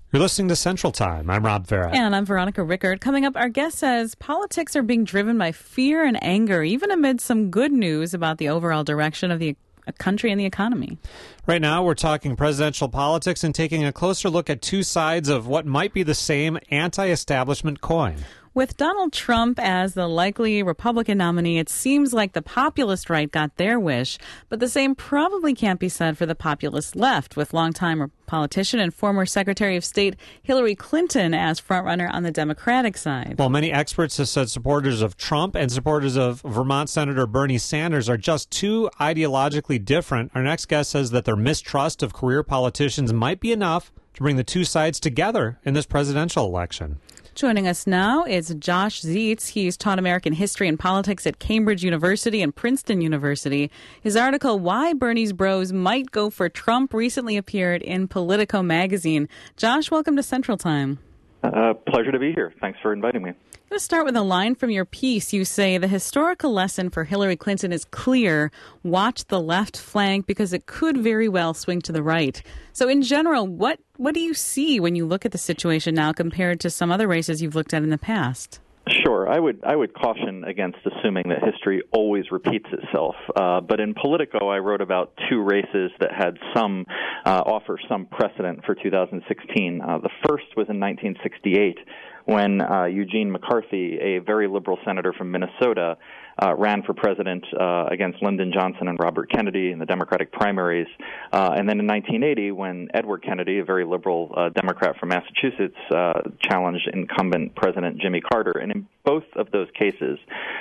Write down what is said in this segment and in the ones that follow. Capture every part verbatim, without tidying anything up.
You're listening to Central Time. I'm Rob Farah. And I'm Veronica Rickard. Coming up, our guest says politics are being driven by fear and anger, even amid some good news about the overall direction of the country and the economy. Right now, we're talking presidential politics and taking a closer look at two sides of what might be the same anti-establishment coin. With Donald Trump as the likely Republican nominee, it seems like the populist right got their wish, but the same probably can't be said for the populist left, with longtime politician and former Secretary of State Hillary Clinton as frontrunner on the Democratic side. Well, many experts have said supporters of Trump and supporters of Vermont Senator Bernie Sanders are just too ideologically different. Our next guest says that their mistrust of career politicians might be enough to bring the two sides together in this presidential election. Joining us now is Josh Zeitz. He's taught American history and politics at Cambridge University and Princeton University. His article, Why Bernie's Bros Might Go for Trump, recently appeared in Politico magazine. Josh, welcome to Central Time. Uh, pleasure to be here. Thanks for inviting me. Let's start with a line from your piece. You say, the historical lesson for Hillary Clinton is clear. Watch the left flank because it could very well swing to the right. So in general, what, what do you see when you look at the situation now compared to some other races you've looked at in the past? Sure. I would I would caution against assuming that history always repeats itself. Uh, but in Politico, I wrote about two races that had some uh, offer some precedent for two thousand sixteen. Uh, the first was in nineteen sixty-eight, when uh, Eugene McCarthy, a very liberal senator from Minnesota, uh, ran for president uh, against Lyndon Johnson and Robert Kennedy in the Democratic primaries. Uh, and then in nineteen eighty, when Edward Kennedy, a very liberal uh, Democrat from Massachusetts, uh, challenged incumbent President Jimmy Carter. And in both of those cases,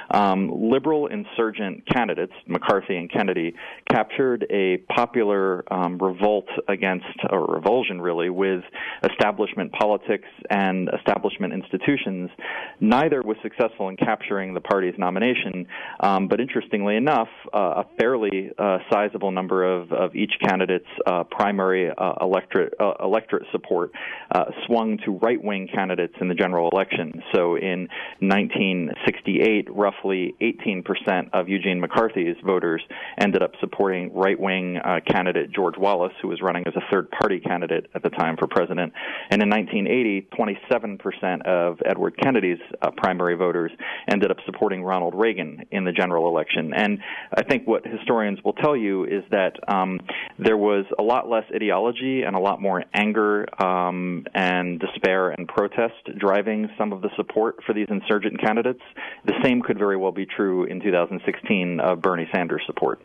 um, liberal insurgent candidates, McCarthy and Kennedy, captured a popular um, revolt against, or revulsion really, with establishment politics and establishment institutions. Neither was successful in capturing the party's nomination, um, but interestingly enough, uh, a fairly uh, sizable number of, of each candidate's uh, primary uh, electorate, uh, electorate support uh, swung to right-wing candidates in the general election. So in nineteen sixty-eight, roughly eighteen percent of Eugene McCarthy's voters ended up supporting right-wing uh, candidate George Wallace, who was running as a third-party candidate at the time for president. And in nineteen eighty, twenty-seven percent of Edward Kennedy's uh, primary voters ended up supporting Ronald Reagan in the general election. And I think what historians will tell you is that um, there was a lot less ideology and a lot more anger um, and despair and protest driving some of the support for these insurgent candidates. The same could very well be true in two thousand sixteen of Bernie Sanders' support.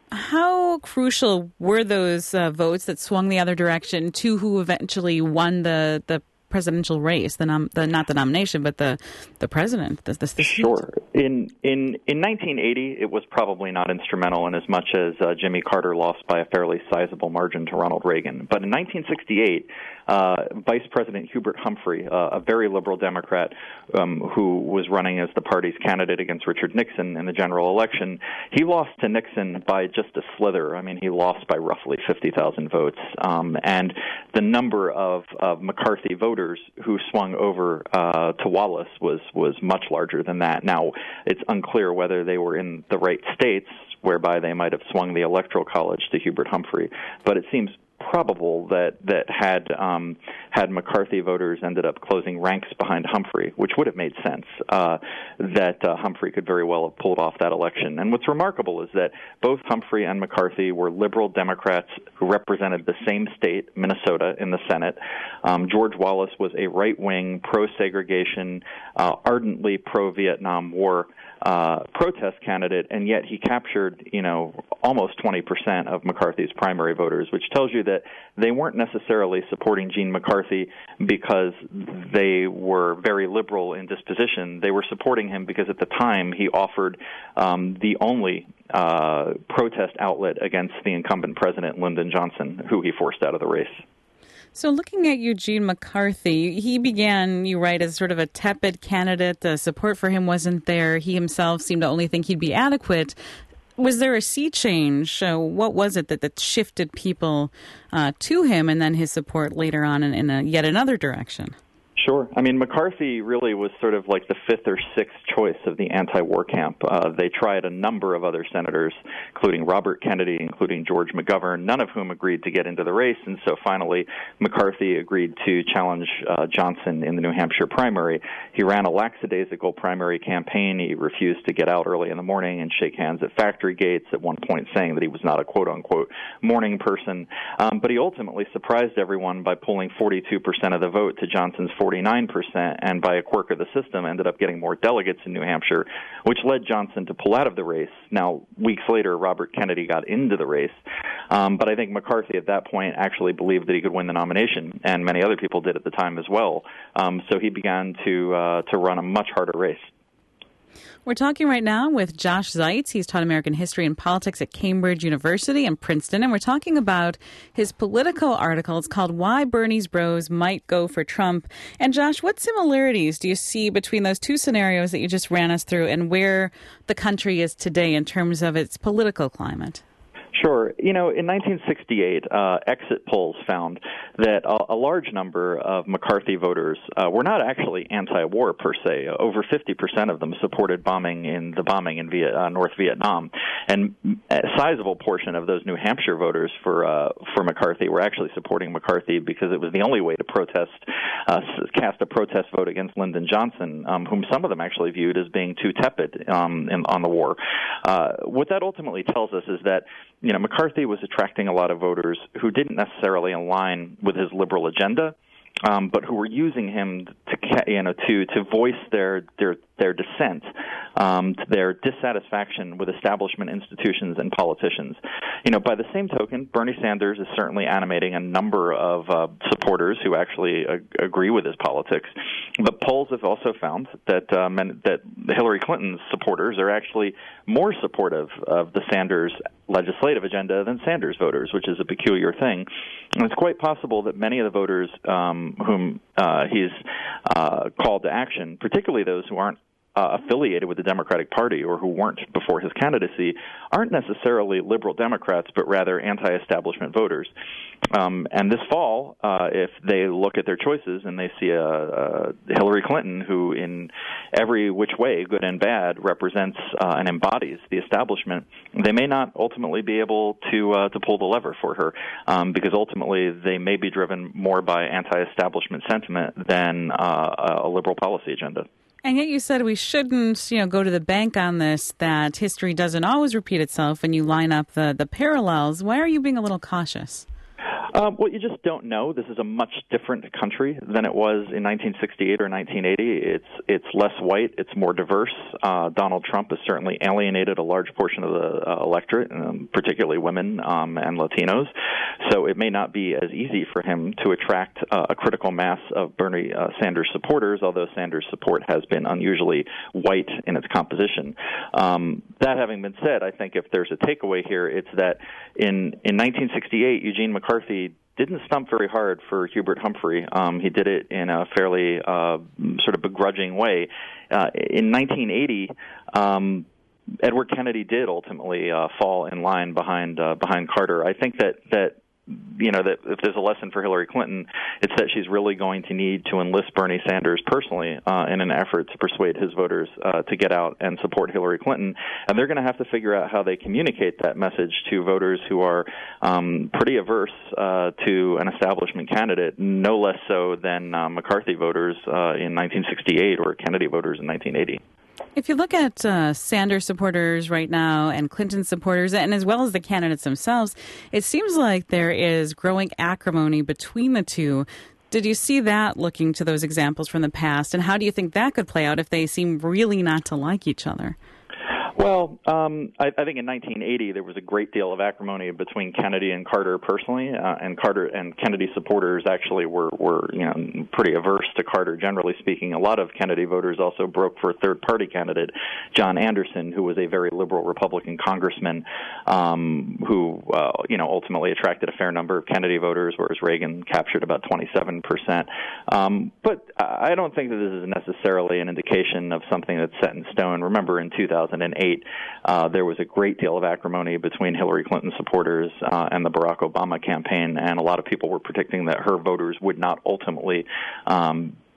How crucial were those uh, votes that swung the other direction to who eventually won the, the presidential race, the, nom- the not the nomination, but the the president? The, the, the sure. In in in nineteen eighty, it was probably not instrumental in as much as uh, Jimmy Carter lost by a fairly sizable margin to Ronald Reagan. But in nineteen sixty-eight, uh, Vice President Hubert Humphrey, uh, a very liberal Democrat um, who was running as the party's candidate against Richard Nixon in the general election, he lost to Nixon by just a slither. I mean, he lost by roughly fifty thousand votes. Um, and the number of, of McCarthy voters who swung over uh, to Wallace was, was much larger than that. Now, it's unclear whether they were in the right states, whereby they might have swung the Electoral College to Hubert Humphrey, but it seems probable that that had um, had McCarthy voters ended up closing ranks behind Humphrey, which would have made sense, uh, that uh, Humphrey could very well have pulled off that election. And what's remarkable is that both Humphrey and McCarthy were liberal Democrats who represented the same state, Minnesota, in the Senate. Um, George Wallace was a right-wing, pro-segregation, uh, ardently pro-Vietnam War Uh, protest candidate, and yet he captured, you know, almost twenty percent of McCarthy's primary voters, which tells you that they weren't necessarily supporting Gene McCarthy because they were very liberal in disposition. They were supporting him because at the time he offered um, the only uh, protest outlet against the incumbent president, Lyndon Johnson, who he forced out of the race. So looking at Eugene McCarthy, he began, you write, as sort of a tepid candidate. The support for him wasn't there. He himself seemed to only think he'd be adequate. Was there a sea change? Uh, what was it that, that shifted people uh, to him and then his support later on in, in a, yet another direction? Sure. I mean, McCarthy really was sort of like the fifth or sixth choice of the anti-war camp. Uh, they tried a number of other senators, including Robert Kennedy, including George McGovern, none of whom agreed to get into the race. And so finally, McCarthy agreed to challenge uh, Johnson in the New Hampshire primary. He ran a lackadaisical primary campaign. He refused to get out early in the morning and shake hands at factory gates, at one point saying that he was not a quote-unquote morning person. Um, but he ultimately surprised everyone by pulling forty-two percent of the vote to Johnson's forty-nine percent, and by a quirk of the system ended up getting more delegates in New Hampshire, which led Johnson to pull out of the race. Now, weeks later, Robert Kennedy got into the race, um, but I think McCarthy at that point actually believed that he could win the nomination, and many other people did at the time as well. Um, so he began to uh, to run a much harder race. We're talking right now with Josh Zeitz. He's taught American history and politics at Cambridge University and Princeton, and we're talking about his political article. It's called Why Bernie's Bros Might Go for Trump. And Josh, what similarities do you see between those two scenarios that you just ran us through and where the country is today in terms of its political climate? Sure. You know, in nineteen sixty-eight, uh, exit polls found that a, a large number of McCarthy voters uh, were not actually anti-war per se. Over fifty percent of them supported bombing in the bombing in Viet, uh, North Vietnam, and a sizable portion of those New Hampshire voters for uh, for McCarthy were actually supporting McCarthy because it was the only way to protest, uh, cast a protest vote against Lyndon Johnson, um, whom some of them actually viewed as being too tepid um, in, on the war. Uh, what that ultimately tells us is that, you know, McCarthy was attracting a lot of voters who didn't necessarily align with his liberal agenda, um, but who were using him to, you know, to to voice their their their dissent, um, their dissatisfaction with establishment institutions and politicians. You know, by the same token, Bernie Sanders is certainly animating a number of uh, supporters who actually ag- agree with his politics. But polls have also found that um, and that Hillary Clinton's supporters are actually more supportive of the Sanders legislative agenda than Sanders voters, which is a peculiar thing. And it's quite possible that many of the voters um, whom uh, he's uh, called to action, particularly those who aren't Uh, affiliated with the Democratic Party or who weren't before his candidacy, aren't necessarily liberal Democrats, but rather anti-establishment voters. Um, and this fall, uh, if they look at their choices and they see a, a Hillary Clinton who, in every which way, good and bad, represents uh, and embodies the establishment, they may not ultimately be able to uh, to pull the lever for her, um, because ultimately they may be driven more by anti-establishment sentiment than uh, a liberal policy agenda. And yet you said we shouldn't, you know, go to the bank on this, that history doesn't always repeat itself when you line up the, the parallels. Why are you being a little cautious? Um, well, you just don't know. This is a much different country than it was in nineteen sixty-eight or nineteen eighty. It's it's less white. It's more diverse. Uh, Donald Trump has certainly alienated a large portion of the uh, electorate, um, particularly women um, and Latinos. So it may not be as easy for him to attract uh, a critical mass of Bernie uh, Sanders supporters, although Sanders' support has been unusually white in its composition. Um, that having been said, I think if there's a takeaway here, it's that in, in nineteen sixty-eight, Eugene McCarthy didn't stump very hard for Hubert Humphrey. Um, he did it in a fairly uh, sort of begrudging way. Uh, in nineteen eighty, um, Edward Kennedy did ultimately uh, fall in line behind uh, behind Carter. I think that that you know that if there's a lesson for Hillary Clinton, it's that she's really going to need to enlist Bernie Sanders personally uh, in an effort to persuade his voters uh, to get out and support Hillary Clinton. And they're going to have to figure out how they communicate that message to voters who are um, pretty averse uh, to an establishment candidate, no less so than uh, McCarthy voters uh, in nineteen sixty-eight or Kennedy voters in nineteen eighty. If you look at uh, Sanders supporters right now and Clinton supporters, and as well as the candidates themselves, it seems like there is growing acrimony between the two. Did you see that looking to those examples from the past? And how do you think that could play out if they seem really not to like each other? Well, um, I, I think in nineteen eighty there was a great deal of acrimony between Kennedy and Carter personally, uh, and Carter and Kennedy supporters actually were, were you know pretty averse to Carter. Generally speaking, a lot of Kennedy voters also broke for a third-party candidate, John Anderson, who was a very liberal Republican congressman, um, who uh, you know ultimately attracted a fair number of Kennedy voters, whereas Reagan captured about twenty-seven percent. Um, but I don't think that this is necessarily an indication of something that's set in stone. Remember, in two thousand eight. Uh, there was a great deal of acrimony between Hillary Clinton supporters uh, and the Barack Obama campaign, and a lot of people were predicting that her voters would not ultimately um,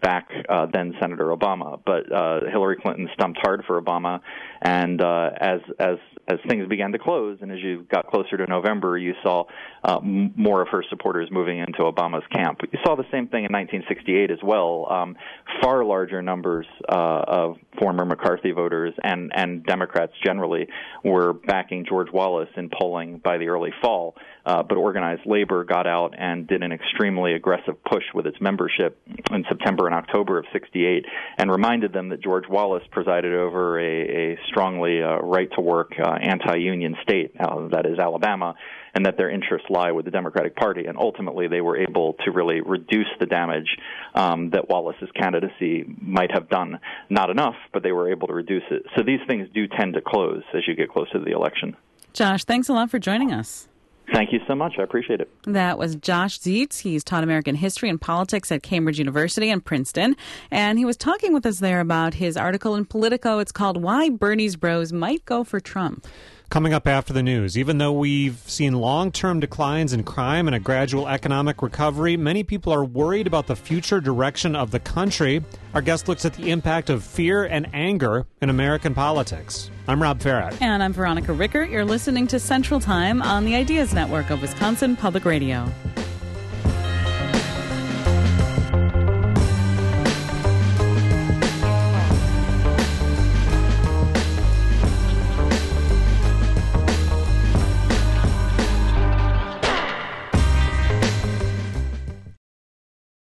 back uh, then Senator Obama. But uh, Hillary Clinton stumped hard for Obama, and uh, as as as things began to close, and as you got closer to November, you saw uh, m- more of her supporters moving into Obama's camp. You saw the same thing in nineteen sixty-eight as well. Um, far larger numbers uh, of former McCarthy voters and, and Democrats generally were backing George Wallace in polling by the early fall. Uh, but organized labor got out and did an extremely aggressive push with its membership in September and October of sixty-eight, and reminded them that George Wallace presided over a, a strongly uh, right-to-work, uh, anti-union state, uh, that is Alabama, and that their interests lie with the Democratic Party. And ultimately, they were able to really reduce the damage um, that Wallace's candidacy might have done. Not enough, but they were able to reduce it. So these things do tend to close as you get closer to the election. Josh, thanks a lot for joining us. Thank you so much. I appreciate it. That was Josh Zeitz. He's taught American history and politics at Cambridge University and Princeton. And he was talking with us there about his article in Politico. It's called Why Bernie's Bros Might Go for Trump. Coming up after the news, even though we've seen long-term declines in crime and a gradual economic recovery, many people are worried about the future direction of the country. Our guest looks at the impact of fear and anger in American politics. I'm Rob Farrett. And I'm Veronica Rickert. You're listening to Central Time on the Ideas Network of Wisconsin Public Radio.